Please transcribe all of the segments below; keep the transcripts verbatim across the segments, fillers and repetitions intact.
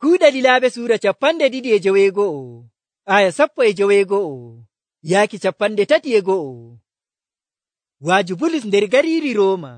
Kuuɗa Lilaaɓe suura capanɗe ɗiɗi e joweego'o aya sappo e joweego'o yaaki capanɗe tati e go'o. Waaju Bulus nder gariiri Rooma.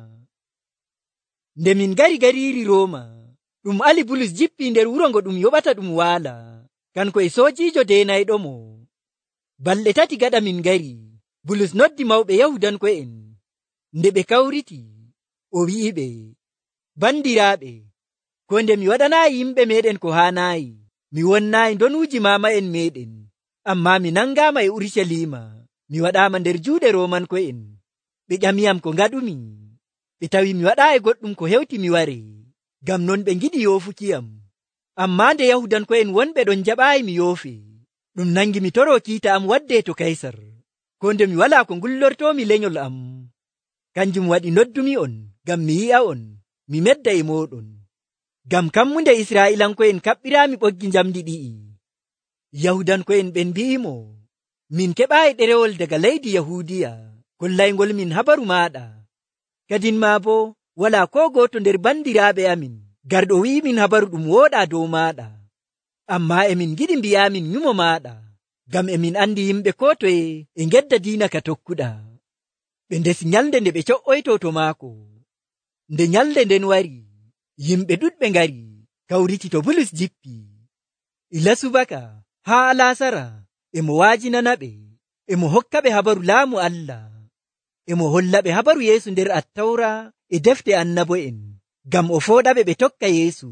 Nde min gari gariiri Rooma, ɗum ali Bulus jippi nder wuro ngo ɗum yoɓata ɗum waala, kanko e soojiijo deenayɗomo. Balɗe tati gaɗa min gari, Bulus noddi mawɓe Yahudanko'en. Nde ɓe kawriti, o wi'iɓe, bandiraaɓe, ko nde mi waɗanaayi yimɓe meɗen ko haanaayi, mi wonnaayi ndonuuji maama'en meɗen, amma mi nangaama e Urusalima, mi waɗaama nder juuɗe Roomanko'en. Ɓe ƴamiyam ko ngaɗumi, ɓe tawi mi waɗaayi goɗɗum ko hewti mi ware, ngam non ɓe ngiɗi yoofukiyam. Amma nde Yahudanko'en wonɓe ɗon jaɓaayi mi yoofe, ɗum nangi mi toro kiita am wadde to Kaysar, ko nde mi walaa ko ngullortoomi lenyol am. Kanjum waɗi noddumi on, ngam mi yi'a on, mi medda e mooɗon. Ngam kammunde Israa'ilanko'en kaɓɓiraami ɓoggi njamdi ɗi'i. Yahudanko'en ɓen mbi'imo, min keɓaayi ɗerewol daga leydi Yahudiya, kollaygol min habaru maaɗa. Kadin ma bo, walaa ko gooto nder bandiraaɓe amin, garɗo wi'i min habaru ɗum wooɗa dow maaɗa. Amma emin giɗi mbi'amin nyumo maaɗa, ngam emin andi yimɓe ko toye e ngedda diina ka tokkuɗa. Ɓe ndesi nyalde nde ɓe co'oyto to maako. Nde nyalde nden wari, yimɓe ɗuɗɓe ngari, kawriti to Bulus jippi. Ila subaka haa alasara, emo waajinana ɓe, emo hokka ɓe habaru laamu Allah, emo holla ɓe habaru Yeesu nder Attawra e defte annabo'en, ngam o fooɗa ɓe ɓe tokka Yeesu.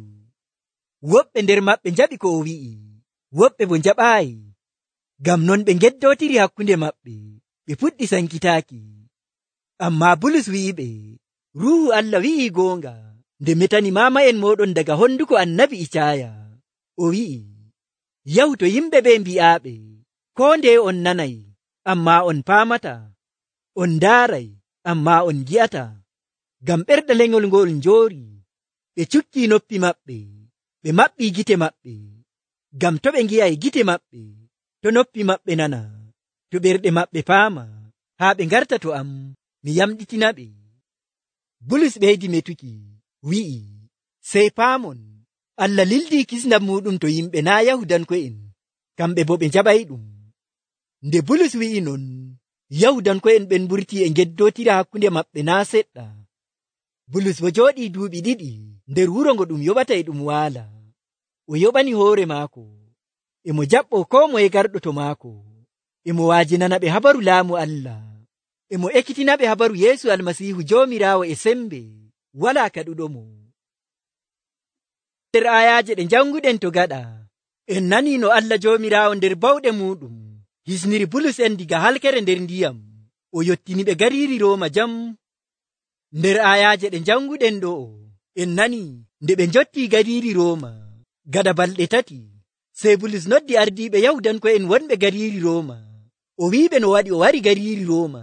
Woɓɓe nder maɓɓe njaɓi ko o wi'i, woɓɓe bo njaɓaayi. Ngam non ɓe ngeddotiri hakkunde maɓɓe, ɓe puɗɗi sankitaaki. Amma Bulus wi'iɓe, Ruuhu Allah wi'i goonga, nde metani maama'en moɗon daga honduko annabi Icaya. O wi'i, yahu to yimɓe ɓe mbi'aaɓe, ko nde on nanay, amma on paamata, on ndaaray, amma on gi'ata. Ngam ɓerɗe lenyol ngol njoori, ɓe cukki noppi maɓɓe, ɓe maɓɓi gite maɓɓe. Ngam to ɓe ngi'ay gite maɓɓe, to noppi maɓɓe nana, to ɓerɗe maɓɓe paama, haa ɓe ngarta to am, mi yamɗitina ɓe. Bulus ɓeydi metuki, wi'i, sey paamon, Allah lildi kisndam muɗum to yimɓe naa Yahudanko'en, kamɓe bo ɓe njaɓay ɗum. Nde Bulus wi'i non, Yahudanko'en ɓen ɓurti e ngeddotira hakkunde maɓɓe naa seɗɗa. Bulus bo jooɗi duuɓi ɗiɗi nder wuro ngo ɗum yoɓata e ɗum waala. O yoɓani hoore maako, emo jaɓɓo ko moye garɗo to maako, emo waajinana ɓe habaru laamu Allah, emo ekkitina ɓe habaru Yeesu Almasiihu Joomiraawo e sembe, walaa kaɗuɗomo. Nder ayaaje ɗe janguɗen to gaɗa, en nani no Allah Joomiraawo nder bawɗe muɗum hisniri Bulus en diga halkere nder ndiyam, o yottini ɓe gariiri Rooma jam. Nder ayaaje ɗe janguɗen ɗo, en nani nde ɓe njotti gariiri Rooma, gaɗa balɗe tati, sey Bulus noddi ardiiɓe Yahudanko'en wonɓe gariiri Rooma, o wi'iɓe no waɗi o wari gariiri Rooma.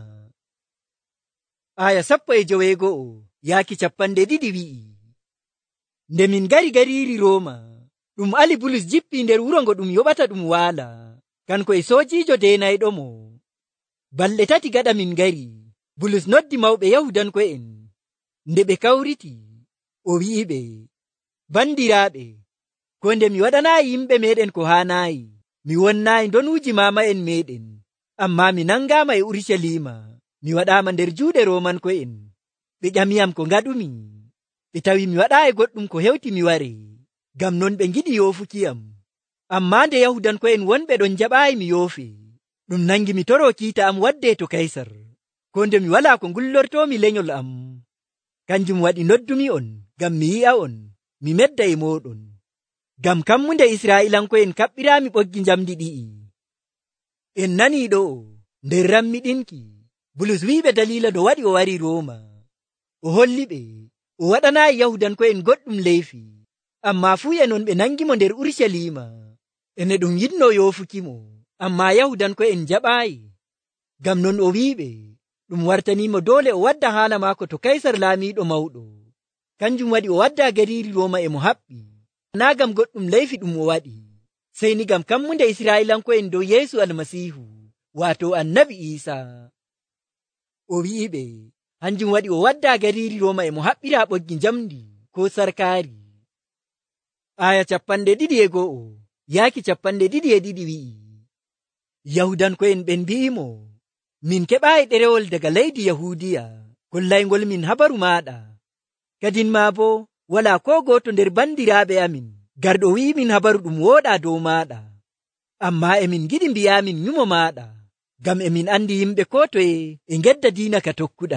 Aya sappo e joweego'o yaaki capanɗe ɗiɗi wi'i, nde min gari gariiri Rooma, ɗum ali Bulus jippi nder wuro ngo ɗum yoɓata ɗum waala, kanko e soojiijo deenayɗomo. Balɗe tati gaɗa min gari, Bulus noddi mawɓe Yahudanko'en. Nde ɓe kawriti, o wi'iɓe, bandiraaɓe, ko nde mi waɗanaayi yimɓe meɗen ko haanaayi, mi wonnaayi ndonuuji maama'en meɗen, amma mi nangaama e Urusalima, mi waɗaama nder juuɗe Roomanko'en. Ɓe ƴamiyam ko ngaɗumi, ɓe tawi mi waɗaayi goɗɗum ko hewti mi ware, ngam non ɓe ngiɗi yoofukiyam. Amma nde Yahudanko'en wonɓe ɗon jaɓaayi mi yoofe, ɗum nangi mi toro kiita am wadde to Kaysar, ko nde mi walaa ko ngullortoomi lenyol am. Kanjum waɗi noddumi on, ngam mi yi'a on, mi medda e mooɗon. Ngam kammunde Israa'ilanko'en kaɓɓiraami ɓoggi njamdi ɗi'i. En nani ɗo, nder rammiɗinki, Bulus wi'iɓe dalila do waɗi o wari Rooma. O holli ɓe, o waɗanaayi Yahudanko'en goɗɗum leyfi, amma fuu e non ɓe nangi mo nder Urusalima. Ene ɗum yiɗno yoofukimo, amma Yahudanko'en jaɓaayi. Ngam non o wi'iɓe, ɗum wartanimo dole o wadda haala maako to Kaysar laamiiɗo mawɗo. Kanjum waɗi o wadda gariiri Rooma emo haɓɓi, naa gam goɗɗum leyfi ɗum o waɗi, sey ni gam kammunde Israa'ilanko'en dow Yeesu Almasiihu, waato annabi Iisa. O wi'iɓe, hanjum waɗi o wadda gariiri Rooma emo haɓɓira ɓoggi njamdi ko sarkaari. aya capanɗe ɗiɗi e go'o yaaki capanɗe ɗiɗi e ɗiɗi wi'i, Yahudanko'en ɓen mbi'imo, min keɓaayi ɗerewol daga leydi Yahudiya kollaygol min habaru maɗa. Kadin ma bo wala ko goto nder bandiraaɓe amin garɗo wi'i min habaru ɗum wooɗa dow maɗa. Amma emin giɗi mbi'amin nyumo maɗa, ngam emin andi yimɓe ko toye e ngedda diina ka tokkuɗa.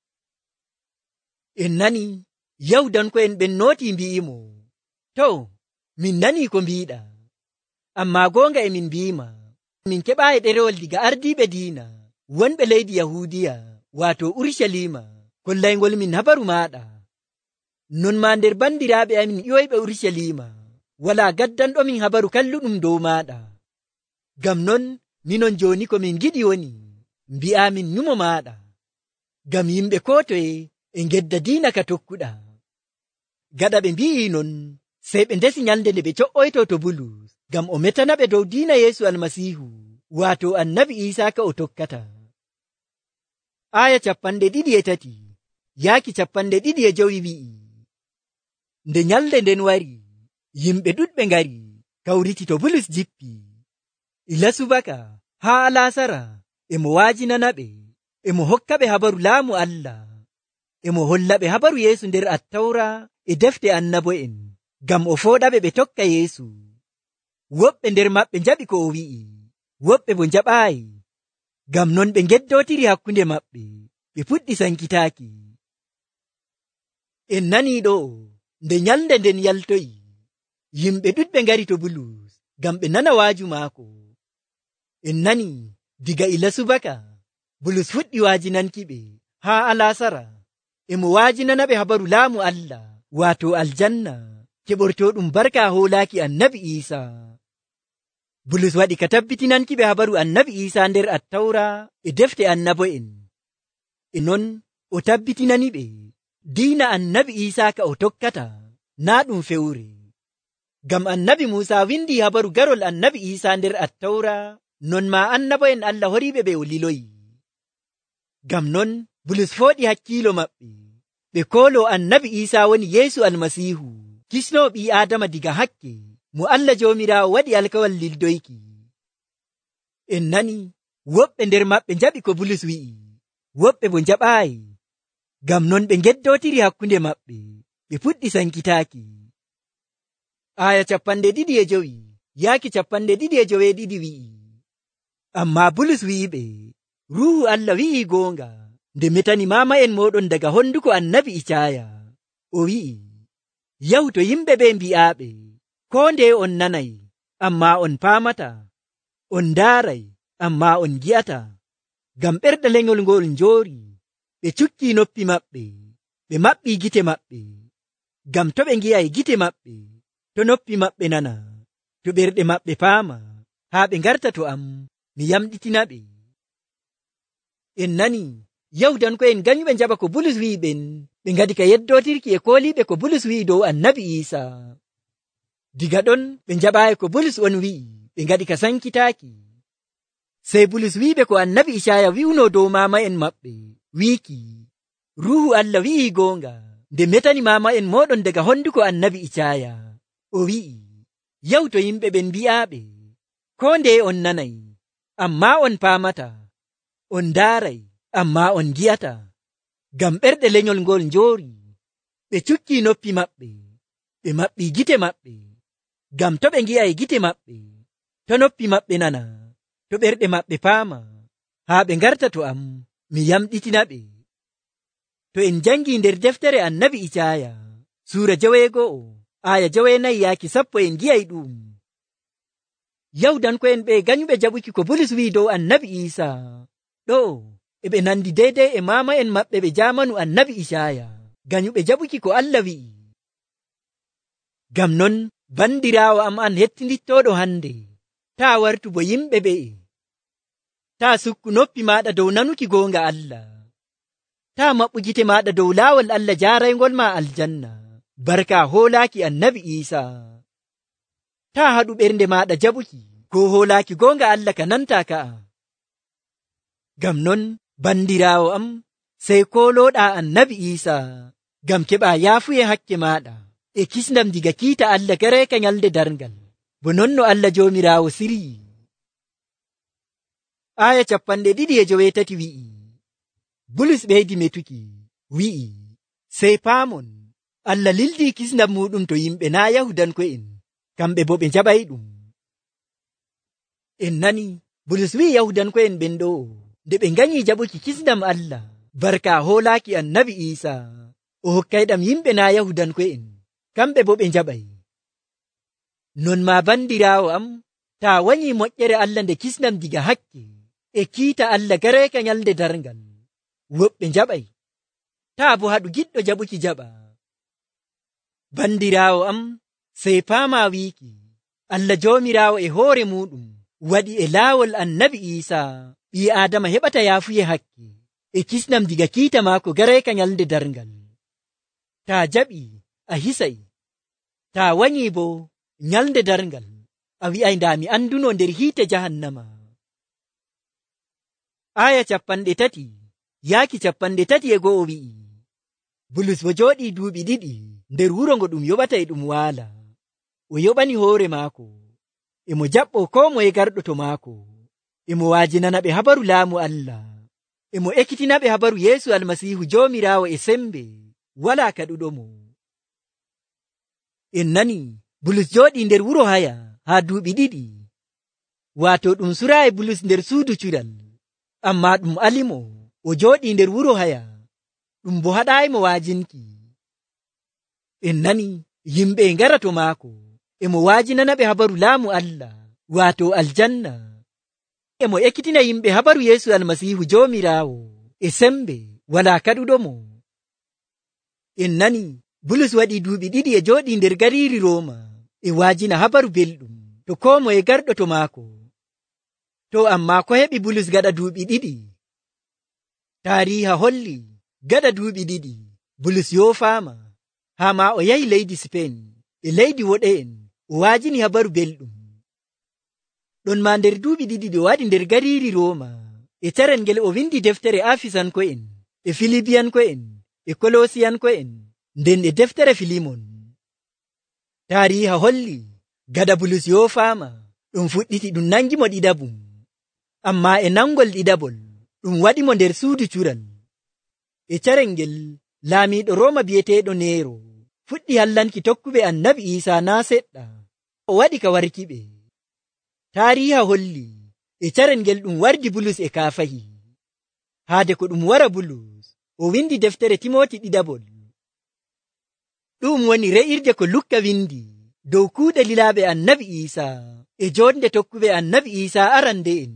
En nani Yahudanko'en ɓen nooti mbi'imo, to min nani ko mbiɗa, amma gonga emin mbi'ima min keɓaayi ɗerewol diga ardiiɓe diina wonɓe leydi Yahudiya wato Urushalima kollaygol min habaru maɗa. Non ma nder bandiraaɓe amin ƴoyɓe Urushalima wala gaddanɗo min habaru kalluɗum dow maɗa. Ngam non minon joni ko min giɗi woni mbi'amin nyumo maɗa, ngam yimɓe ko toye e ngedda diina ka tokkuɗa. Gaɗa ɓe mbi'i non, sey ɓe ndesi nyalde nde ɓe co'oyto to Bulus ngam o metana ɓe dow diina Yeesu Almasihu wato annabi Isa ka o tokkata. Aya capanɗe ɗiɗi e tati yaaki capanɗe ɗiɗi e jowi wi'i, nde nyalde nden wari, yimɓe ɗuɗɓe ngari kawriti to Bulus jippi. Ila subaka haa alasara emo waajinana ɓe, emo hokka ɓe habaru laamu Allah, emo holla ɓe habaru Yeesu nder Attawra e defte annabo'en, ngam o fooɗa ɓe ɓe tokka Yeesu. Woɓɓe nder maɓɓe njaɓi ko o wi'i, woɓɓe bo njaɓaayi. Ngam non ɓe ngeddotiri hakkunde maɓɓe, ɓe puɗɗi sankitaaki. En nani ɗo, nde nyalde nden yaltoyi, yimɓe ɗuɗɓe ngari to Bulus ngam ɓe nana waaju maako. En nani diga ila subaka Bulus fuɗɗi waajinanki ɓe haa alasara, emo waajinana ɓe habaru laamu Allah wato aljanna keɓortoɗum barka hoolaaki annabi Isa. Bulus waɗi ka tabbitinanki ɓe habaru annabi Isa nder Attawra e defte annabo'en. E non o tabbitinani ɓe diina annabi Isa ka o tokkata na ɗum fewre. Ngam annabi Musa windi habaru garol annabi Isa nder Attawra, non ma annabo'en Allah horiɓe ɓe o liloyi. Ngam non Bulus fooɗi hakkiilo maɓɓe, ɓe koolo annabi Isa woni Yeesu Almasihu, kisno ɓi Adama diga hakke, mo Allah Joomiraawo waɗi alkawal lildoyki. En nani woɓɓe nder maɓɓe njaɓi ko Bulus wi'i, woɓɓe bo njaɓaayi. Ngam non ɓe ngeddotiri hakkunde maɓɓe, ɓe puɗɗi sankitaaki. Aya capanɗe ɗiɗi e jowi yaaki capanɗe ɗiɗi e jowe ɗiɗi wi'i, amma Bulus wi'i ɓe, Ruhu Allah wi'i goonga nde metani mama en moɗon daga honduko annabi Icaya. O wi'i, yahu to yimɓe ɓe mbi'aɓe, ko nde on nanay, amma on paamata, on ndaaray, amma on gi'ata. Ngam ɓerɗe lenyol ngol njoori, ɓe cukki noppi maɓɓe, ɓe maɓɓi gite maɓɓe. Ngam to ɓe ngi'ay gite maɓɓe, to noppi maɓɓe nana, to ɓerɗe maɓɓe paama, haa ɓe ngarta to am, mi yamɗitina ɓe. En nani Yahudanko'en ganyuɓe njaɓa ko Bulus wi'i ɓen, ɓe ngadi ka yeddotirki e kooliɓe ko Bulus wi'i dow annabi Isa. Diga ɗon ɓe njaɓaayi ko Bulus on wi'i, ɓe ngadi ka sankitaaki. Sey Bulus wi'iɓe ko annabi Icaya wi'uno dow mama en maɓɓe, wiiki, Ruhu Allah wi'i goonga nde metani mama en moɗon daga honduko annabi Icaya. O wi'i, yahu to yimɓe ɓen mbi'aɓe, ko nde on nanay, amma on paamata, on ndaaray, amma on gi'ata. Ngam ɓerɗe lenyol ngol njoori, ɓe cukki noppi maɓɓe, ɓe maɓɓi gite maɓɓe. Ngam to ɓe ngi'ay gite maɓɓe, to noppi maɓɓe nana, to ɓerɗe maɓɓe paama, haa ɓe ngarta to am, mi yamɗitina ɓe. To en jangi nder deftere annabi Icaya suura jaweego'o aya jaweenayi yaaki sappo en gi'ay ɗum. Yahudanko'en ɓe ganyuɓe jaɓuki ko Bulus wi'i dow annabi Isa ɗo eɓe nandi deydey e mama en maɓɓe ɓe jamanu annabi Icaya, ganyuɓe jaɓuki ko Allah wi'i. Ngam non bandiraawo am an hettindittoɗo hande, taa wartu bo yimɓe ɓe, taa sukku noppi maɗa dow nanuki goonga Allah, taa maɓɓu gite maɗa dow laawol Allah jaaraygol ma aljanna barka hoolaaki annabi Isa, taa haɗu ɓernde maɗa jaɓuki ko hoolaaki goonga Allah ka nanta ka'a. Ngam non bandiraawo am, sey kooloɗa annabi Isa ngam keɓa yaafuye hakke maɗa. e kisnam diga kiita Allah gareka nyalde darngal bo nonno Allah jomirawo siri. Aya capanɗe ɗiɗi e jowetati wi'i, Bulus ɓeydi metuki wi'i, sey paamon Allah lildi kisnam muɗum to yimɓe na Yahudanko'en, kamɓe bo ɓe jaɓay ɗum. En nani Bulus wi'i Yahudanko'en ɓen ɗo nde ɓe ganyi jaɓuki kisnam Allah barka hoolaki annabi Isa o hokkayɗam yimɓe na Yahudanko'en, kamɓe bo ɓe jaɓay. Non ma bandirawo am, ta wanyi moƴƴere Allah nde kisnam diga hakke e kiita Allah gareka nyalde darngal, woɓɓe jaɓay, ta bo haɗu giɗɗo jaɓuki jaɓa. Bandirawo am, sey paama wiiki Allah jomirawo e hoore muɗum waɗi e laawol annabi Isa ɓi Adama heɓata yaafuye hakke e kisnam diga kiita maako gareka nyalde darngal. Ta jaɓi a hisay, ta wanyi bo nyalde darngal a wi'ay nda mi anduno nder hiite jahannama. Aya capanɗe tati yaaki capanɗe tati e go'o wi'i, Bulus bo jooɗi duuɓi ɗiɗi nder wuro ngo ɗum yoɓata e ɗum waala. O yoɓani hoore maako, emo jaɓɓo ko moye garɗo to maako, emo waajinana ɓe habaru laamu Allah, emo ekkitina ɓe habaru Yeesu Almasiihu jomirawo e sembe wala kaɗuɗo mo. En nani Bulus jooɗi nder wuro haya haa duuɓi ɗiɗi, waato ɗum suraayi Bulus nder suudu cural, amma ɗum alimo o jooɗi nder wuro haya, ɗum bo haɗayimo waajinki. En nani yimɓe ngara to maako, emo waajinana ɓe habaru laamu Allah, waato aljanna, emo ekkitina yimɓe habaru Yeesu Almasiihu jomirawo e sembe wala kaɗuɗo mo. En nani Bulus waɗi duuɓi ɗiɗi e jooɗi nder gariiri Rooma e waajina habaru belɗum to ko moye garɗo to maako. To amma ko heɓi Bulus gaɗa duuɓi ɗiɗi? Taariha holli gaɗa duuɓi ɗiɗi Bulus yofaama, haa ma o yahi leydi Sipen e leydi woɗe'en o waajini habaru belɗum. Ɗon ma nder duuɓi ɗiɗi ɗi o waɗi nder gariiri Rooma, e carel ngel o windi deftere Afisanko'en e Filibiyanko'en e Kolosiyanko'en, nden e deftere Filimon. Taariha holli gaɗa Bulus yofaama, ɗum fuɗɗiti ɗum nangi mo ɗiɗabum, amma e nangol ɗiɗabol ɗum waɗi mo nder suudu cural. E carel ngel laamiiɗo Rooma bi'eteeɗo Neero fuɗɗi hallanki tokkuɓe annabi Isa na seɗɗa, o waɗi ka warkiɓe. Taariha holli e carel ngel ɗum wardi Bulus e kaafahi. Haade ko ɗum wara Bulus o windi deftere Timoti ɗiɗabol. Ɗum woni re'irde ko Lukka windi dow kuuɗe lilaaɓe annabi Isa e jonde tokkuɓe annabi Isa arande'en.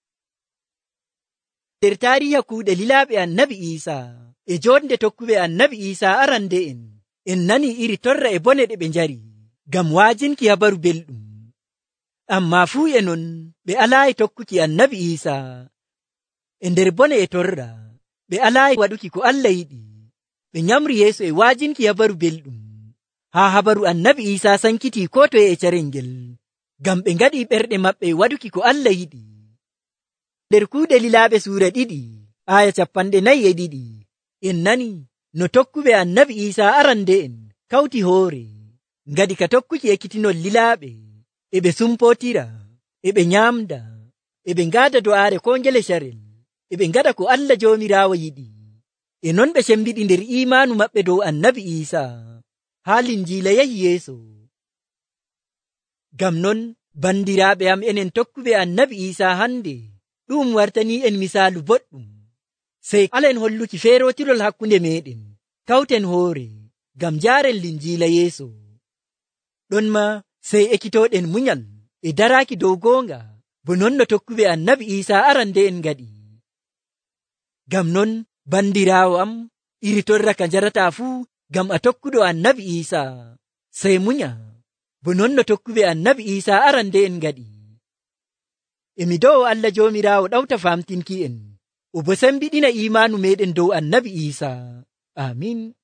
Nder taariha kuuɗe lilaaɓe annabi Isa e jonde tokkuɓe annabi Isa arande'en, en nani iri torra e bone ɗe ɓe njari ngam waajinki habaru belɗum. Amma fuu e non ɓe alaayi tokkuki annabi Isa. E nder bone e torra ɓe alaayi waɗuki ko Allah yiɗi, ɓe nyamri yeeso e waajinki habaru belɗum, haa habaru annabi Isa sankiti ko toye e carel ngel, ngam ɓe ngaɗi ɓerɗe maɓɓe waɗuki ko Allah yiɗi. Nder kuuɗe lilaaɓe suura ɗiɗi aya capanɗe nayi e ɗiɗi, en nani no tokkuɓe annabi Isa arande'en kawti hoore, ngadi ka tokkuki ekkitinol lilaaɓe, e ɓe sumpotira, e ɓe nyamda, e ɓe ngaada do'aare ko ngele carel, e ɓe ngaɗa ko Allah jomirawo yiɗi. E non ɓe cembiɗi nder imanu maɓɓe dow annabi Isa, haa linjiila yahi yeeso. Ngam non bandiraaɓe am, enen tokkuɓe annabi Isa hande, ɗum wartani en misaalu boɗɗum, sey alen holluki feerotirol hakkunde meɗen, kawten hoore ngam jaaren linjiila yeeso. Ɗon ma sey ekkitoɗen munyal e daraaki dow goonga, bo non no tokkuɓe annabi Isa arande'en ngaɗi. Ngam non bandirawo am, iri torra ka jarata fuu ngam a tokkuɗo annabi Isa, sey munya, bo non no tokkuɓe annabi Isa arande'en ngaɗi. Emi dow Allah jomirawo ɗawta famtinki en, o bo sembiɗina imanu meɗen dow annabi Isa. Amin.